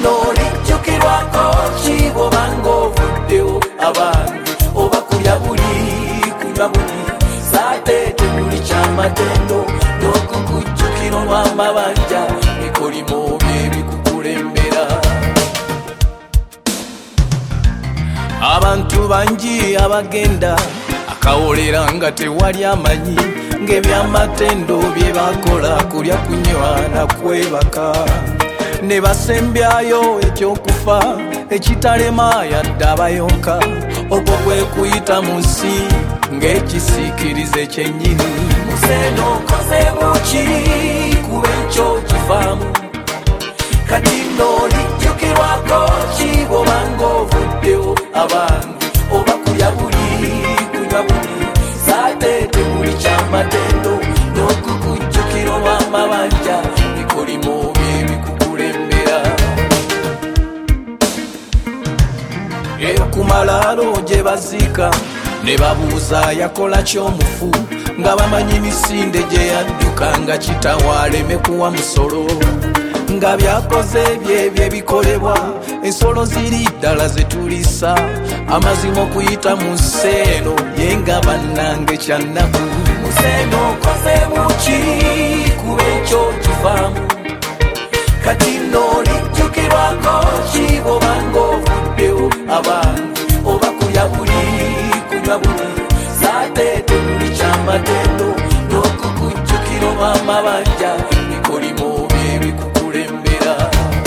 kino lijjukirwako ki bw'obanga ovuddewo abange oba kulya buli kunywa buli saateete buli kyamatendo n'okukujjukira olw'amabanja ekolimo byebikukulembera. Abantu bangi abagenda akawolera nga tewali amanyi ng'ebyamatendo bye bakola kulya kunywa na kwebaka ne basembyayo ekyokufa ekitalema yadde abayonka okwo kwe kuyita mu nsi ng'ekisiikirize kyennyini. Museno nkoze buki kuba ekyo kivaamu kati nno lijjukirwako ki bw'obanga ovuddewo abange oba kulya buli kunywa buli saateete buli kyamatendo n'okukujjukira olw'amabanja ekolimo byebikukulembera. Ekumalaalo gye baziika ne babuuza yakola ky'omufu nga bamanyi misinde gye yadduka nga kitawaleme kuwa musolo nga byakoze byebye bikolebwa ensolo ziri ddala zetulisa amazima okuyita mu nsi eno ye nga bannange kyannaku. Museno nkoze buki kuba ekyo kivaamu kati nno lijjukirwako ki bw'obanga ovuddewo abange oba kulya buli kunywa buli saateete buli kyamatendo n'okukujjukira olw'amabanja ekolimo byebikukulembera.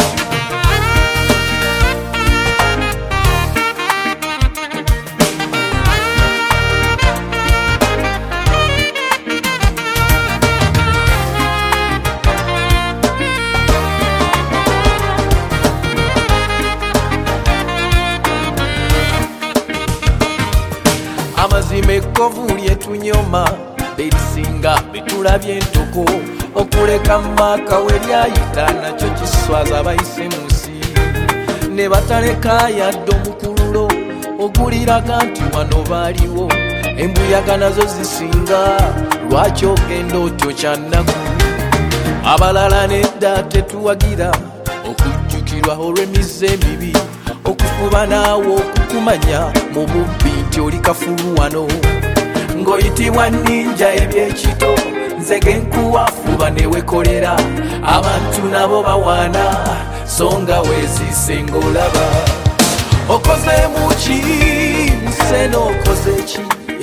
Amazima ekkovu lyetunyoma berisinga betulabye entoko okuleka maka we lyayita nakyo kiswaza abayise mu nsi ne bataleka yadde omukululo oguliraga nti wano baaliwo embuyaga nazo zisinga lwaki ogenda otyo kyannaku. Abalala nedda tetuwagira okujjukirwa olw'emize emibi okufuba naawe okukumanya mu bubbi nti oli kafulu wano ng'oyitibwa ninja ebyekito nze genkuwafuba ne wekolera abantu nabo bawaana so nga weeziise ng'olaba. Okozeemu ki Museno okoze ki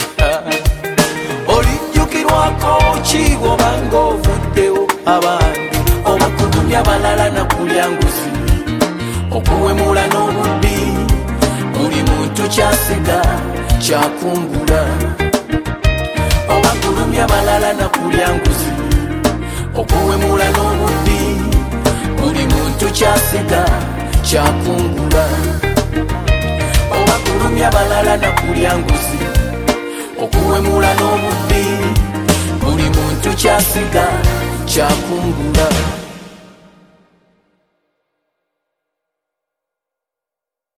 olijjukirwako ki bw'obanga ovuddewo abange oba kulumya balala na kulya nguzi okuwemula n'obubbi buli muntu kyasiga kyakungula oba kulumya balala na kulya nguzi okuwemula n'obubbi buli muntu kyasiga kyakungula oba kulumya balala na kulya nguzi okuwemula n'obubbi buli muntu kyasiga kyakungula.